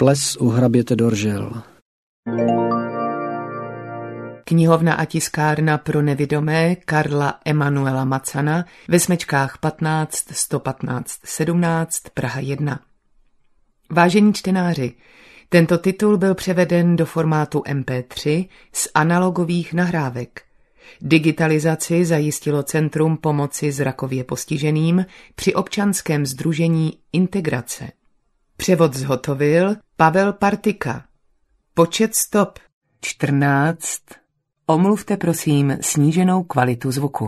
Ples u hraběte Doržel. Knihovna a tiskárna pro nevidomé Karla Emanuela Macana ve Smečkách 15 115 17 Praha 1. Vážení čtenáři, tento titul byl převeden do formátu MP3 z analogových nahrávek. Digitalizaci zajistilo Centrum pomoci zrakově postiženým při občanském sdružení Integrace. Převod zhotovil Pavel Partika. Počet stop 14. Omluvte prosím sníženou kvalitu zvuku.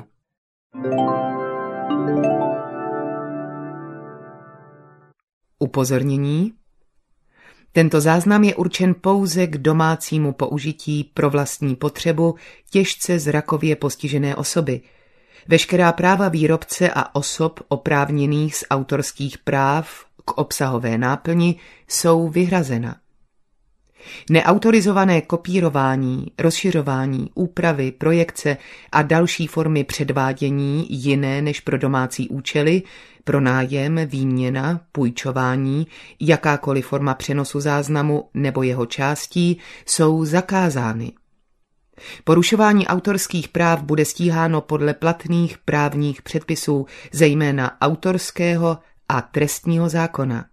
Upozornění. Tento záznam je určen pouze k domácímu použití pro vlastní potřebu těžce zrakově postižené osoby. Veškerá práva výrobce a osob oprávněných z autorských práv k obsahové náplni jsou vyhrazena. Neautorizované kopírování, rozšiřování, úpravy, projekce a další formy předvádění jiné než pro domácí účely, pronájem, výměna, půjčování, jakákoliv forma přenosu záznamu nebo jeho částí jsou zakázány. Porušování autorských práv bude stíháno podle platných právních předpisů, zejména autorského a trestního zákona.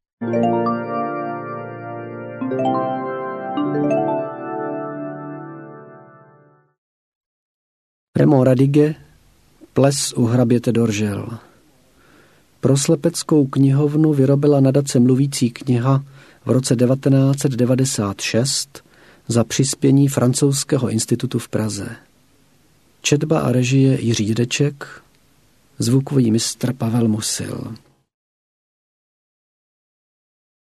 Remo Radige, Ples u hraběte Doržel. Pro slepeckou knihovnu vyrobila nadace Mluvící kniha v roce 1996 za přispění Francouzského institutu v Praze. Četba a režie Jiří Dědeček, zvukový mistr Pavel Musil.